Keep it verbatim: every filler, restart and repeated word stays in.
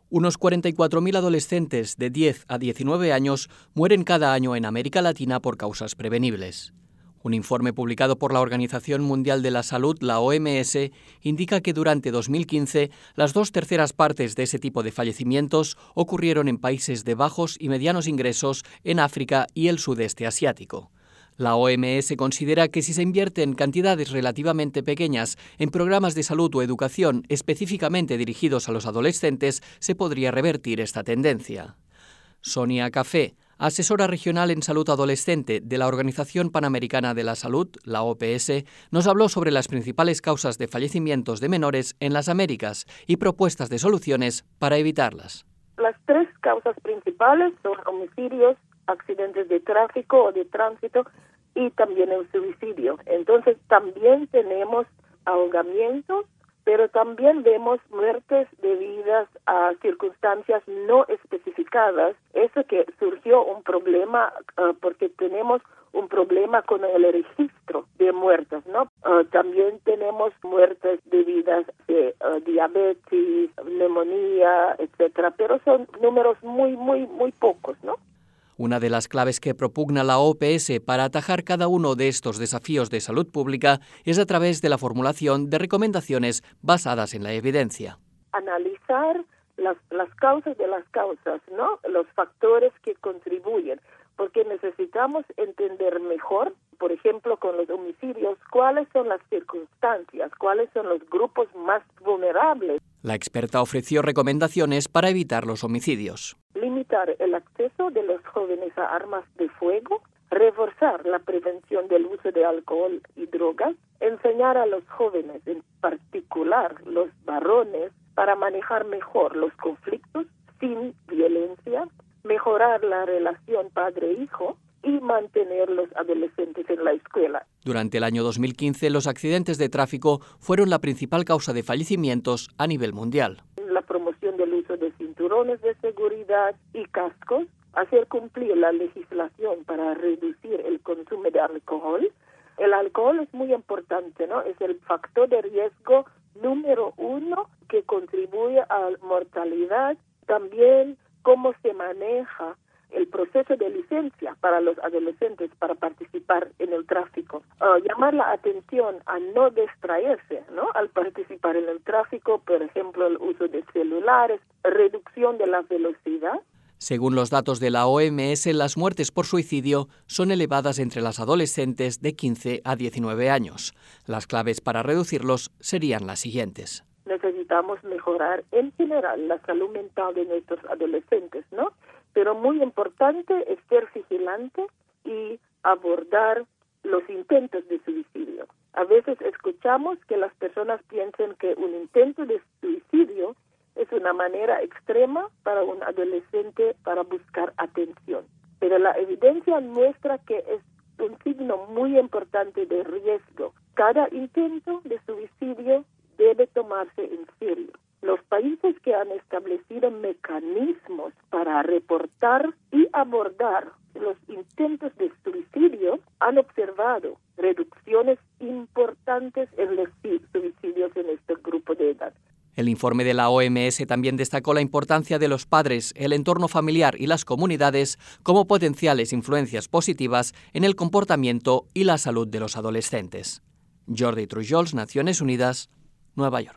Unos cuarenta y cuatro mil adolescentes de diez a diecinueve años mueren cada año en América Latina por causas prevenibles. Un informe publicado por la Organización Mundial de la Salud, la O M S, indica que durante dos mil quince las dos terceras partes de ese tipo de fallecimientos ocurrieron en países de bajos y medianos ingresos en África y el sudeste asiático. La O M S considera que si se invierte en cantidades relativamente pequeñas en programas de salud o educación específicamente dirigidos a los adolescentes, se podría revertir esta tendencia. Sonia Café, asesora regional en salud adolescente de la Organización Panamericana de la Salud, la O P S, nos habló sobre las principales causas de fallecimientos de menores en las Américas y propuestas de soluciones para evitarlas. Las tres causas principales son homicidios, accidentes de tráfico o de tránsito y también el suicidio. Entonces también tenemos ahogamientos, pero también vemos muertes debidas a circunstancias no especificadas. Eso que surgió un problema uh, porque tenemos un problema con el registro de muertes, ¿no? Uh, también tenemos muertes debidas a uh, diabetes, neumonía, etcétera, pero son números muy, muy, muy pocos, ¿no? Una de las claves que propugna la O P S para atajar cada uno de estos desafíos de salud pública es a través de la formulación de recomendaciones basadas en la evidencia. Analizar las, las causas de las causas, ¿no? Los factores que contribuyen, porque necesitamos entender mejor, por ejemplo, con los homicidios, cuáles son las circunstancias, cuáles son los grupos más vulnerables. La experta ofreció recomendaciones para evitar los homicidios. Limitar el acceso de los jóvenes a armas de fuego, reforzar la prevención del uso de alcohol y drogas, enseñar a los jóvenes, en particular los varones, para manejar mejor los conflictos sin violencia, mejorar la relación padre-hijo y mantener los adolescentes en la escuela. Durante el año dos mil quince, los accidentes de tráfico fueron la principal causa de fallecimientos a nivel mundial. La promoción del uso de cinturones de seguridad y cascos, hacer cumplir la legislación para reducir el consumo de alcohol. El alcohol es muy importante, ¿no? Es el factor de riesgo número uno que contribuye a la mortalidad. También cómo se maneja el proceso de licencia para los adolescentes para participar en el tráfico. Uh, llamar la atención a no distraerse, ¿no? Al participar en el tráfico, por ejemplo, el uso de celulares, reducción de la velocidad. Según los datos de la O M S, las muertes por suicidio son elevadas entre las adolescentes de quince a diecinueve años. Las claves para reducirlos serían las siguientes. Necesitamos mejorar en general la salud mental de nuestros adolescentes, ¿no? Pero muy importante es ser vigilante y abordar los intentos de suicidio. A veces escuchamos que las personas piensan que un intento de suicidio es una manera extrema para un adolescente para buscar atención. Pero la evidencia muestra que es un signo muy importante de riesgo. Cada intento de suicidio debe tomarse en serio. Los países que han establecido mecanismos para reportar y abordar los intentos de suicidio han observado reducciones importantes en los suicidios en este grupo de edad. El informe de la O M S también destacó la importancia de los padres, el entorno familiar y las comunidades como potenciales influencias positivas en el comportamiento y la salud de los adolescentes. Jordi Trujols, Naciones Unidas, Nueva York.